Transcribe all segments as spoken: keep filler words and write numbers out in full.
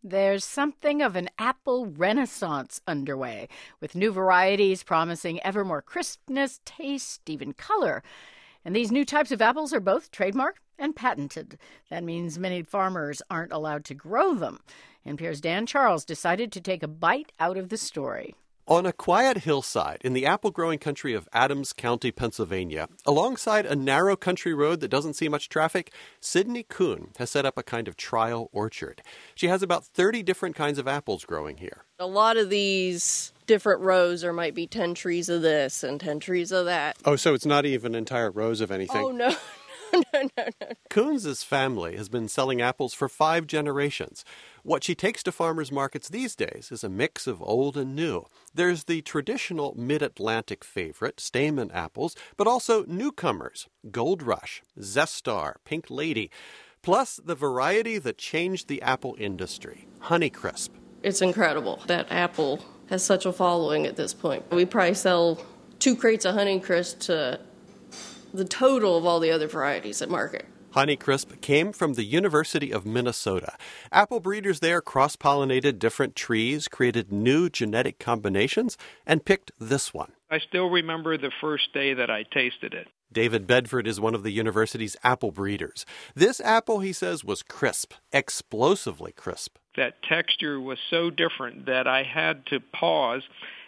There's something of an apple renaissance underway, with new varieties promising ever more crispness, taste, even color. And these new types of apples are both trademarked and patented. That means many farmers aren't allowed to grow them. N P R's Dan Charles decided to take a bite out of the story. On a quiet hillside in the apple-growing country of Adams County, Pennsylvania, alongside a narrow country road that doesn't see much traffic, Sydney Kuhn has set up a kind of trial orchard. She has about thirty different kinds of apples growing here. A lot of these different rows, there might be ten trees of this and ten trees of that. Oh, so it's not even entire rows of anything? Oh, no. no, no, no, no. Kuhn's family has been selling apples for five generations. What she takes to farmers' markets these days is a mix of old and new. There's the traditional mid-Atlantic favorite, Stamen apples, but also newcomers, Gold Rush, Zestar, Pink Lady, plus the variety that changed the apple industry, Honeycrisp. It's incredible that apple has such a following at this point. We probably sell two crates of Honeycrisp to the total of all the other varieties at market. Honeycrisp came from the University of Minnesota. Apple breeders there cross-pollinated different trees, created new genetic combinations, and picked this one. I still remember the first day that I tasted it. David Bedford is one of the university's apple breeders. This apple, he says, was crisp, explosively crisp. That texture was so different that I had to pause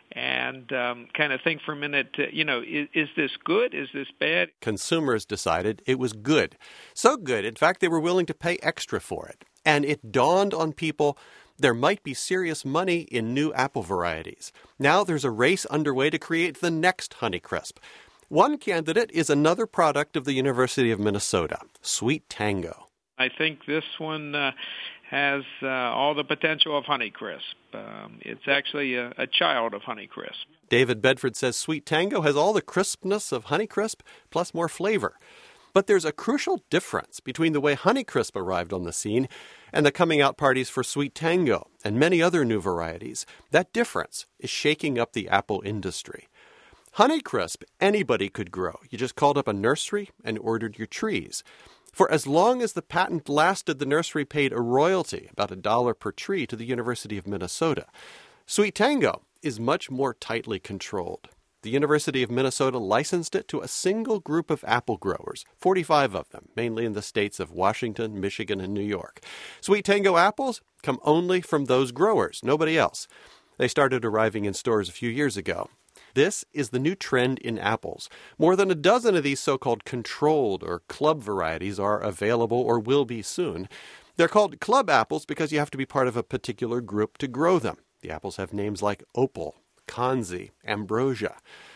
and um, kind of think for a minute, uh, you know, is, is this good? Is this bad? Consumers decided it was good. So good, in fact, they were willing to pay extra for it. And it dawned on people there might be serious money in new apple varieties. Now there's a race underway to create the next Honeycrisp. One candidate is another product of the University of Minnesota, Sweet Tango. I think this one uh, has uh, all the potential of Honeycrisp. Um, it's actually a, a child of Honeycrisp. David Bedford says Sweet Tango has all the crispness of Honeycrisp, plus more flavor. But there's a crucial difference between the way Honeycrisp arrived on the scene and the coming out parties for Sweet Tango and many other new varieties. That difference is shaking up the apple industry. Honeycrisp, anybody could grow. You just called up a nursery and ordered your trees. For as long as the patent lasted, the nursery paid a royalty, about a dollar per tree, to the University of Minnesota. Sweet Tango is much more tightly controlled. The University of Minnesota licensed it to a single group of apple growers, forty-five of them, mainly in the states of Washington, Michigan, and New York. Sweet Tango apples come only from those growers, nobody else. They started arriving in stores a few years ago. This is the new trend in apples. More than a dozen of these so-called controlled or club varieties are available or will be soon. They're called club apples because you have to be part of a particular group to grow them. The apples have names like Opal, Kanzi, Ambrosia.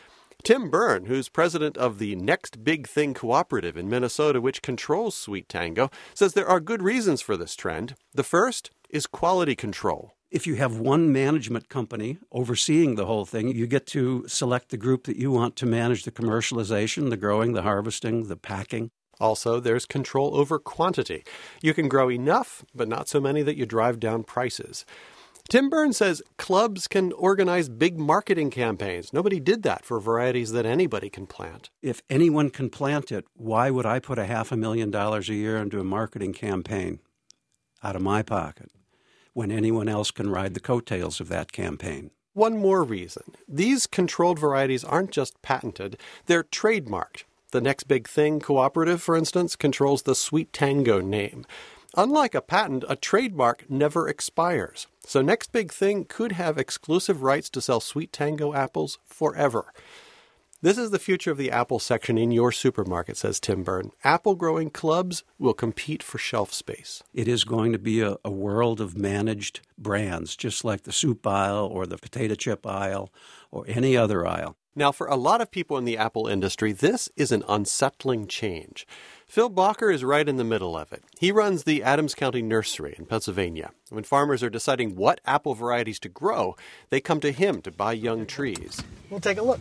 Tim Byrne, who's president of the Next Big Thing Cooperative in Minnesota, which controls Sweet Tango, says there are good reasons for this trend. The first is quality control. If you have one management company overseeing the whole thing, you get to select the group that you want to manage the commercialization, the growing, the harvesting, the packing. Also, there's control over quantity. You can grow enough, but not so many that you drive down prices. Tim Byrne says clubs can organize big marketing campaigns. Nobody did that for varieties that anybody can plant. If anyone can plant it, why would I put a half a million dollars a year into a marketing campaign out of my pocket when anyone else can ride the coattails of that campaign? One more reason. These controlled varieties aren't just patented, they're trademarked. The Next Big Thing Cooperative, for instance, controls the Sweet Tango name. Unlike a patent, a trademark never expires. So Next Big Thing could have exclusive rights to sell Sweet Tango apples forever. This is the future of the apple section in your supermarket, says Tim Byrne. Apple-growing clubs will compete for shelf space. It is going to be a, a world of managed brands, just like the soup aisle or the potato chip aisle or any other aisle. Now, for a lot of people in the apple industry, this is an unsettling change. Phil Bacher is right in the middle of it. He runs the Adams County Nursery in Pennsylvania. When farmers are deciding what apple varieties to grow, they come to him to buy young trees. We'll take a look.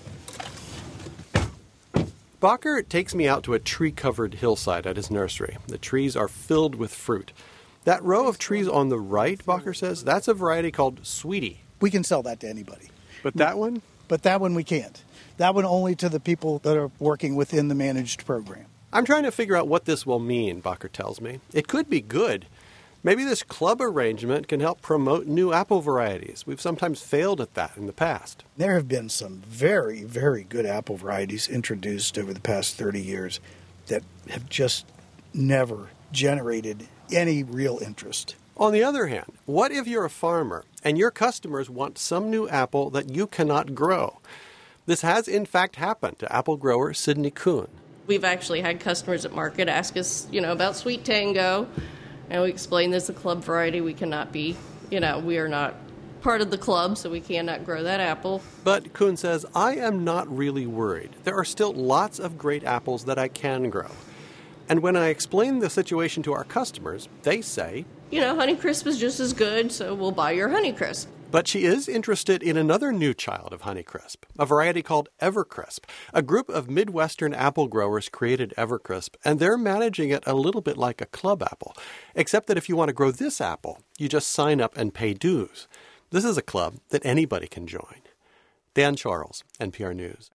Bacher takes me out to a tree-covered hillside at his nursery. The trees are filled with fruit. That row of trees on the right, Bacher says, that's a variety called Sweetie. We can sell that to anybody. But that one? But that one we can't. That one only to the people that are working within the managed program. I'm trying to figure out what this will mean, Bacher tells me. It could be good. Maybe this club arrangement can help promote new apple varieties. We've sometimes failed at that in the past. There have been some very, very good apple varieties introduced over the past thirty years that have just never generated any real interest. On the other hand, what if you're a farmer and your customers want some new apple that you cannot grow? This has, in fact, happened to apple grower Sidney Kuhn. We've actually had customers at market ask us, you know, about Sweet Tango, and we explain this is a club variety. We cannot be, you know, we are not part of the club, so we cannot grow that apple. But Kuhn says, I am not really worried. There are still lots of great apples that I can grow. And when I explain the situation to our customers, they say, you know, Honeycrisp is just as good, so we'll buy your Honeycrisp. But she is interested in another new child of Honeycrisp, a variety called Evercrisp. A group of Midwestern apple growers created Evercrisp, and they're managing it a little bit like a club apple, except that if you want to grow this apple, you just sign up and pay dues. This is a club that anybody can join. Dan Charles, N P R News.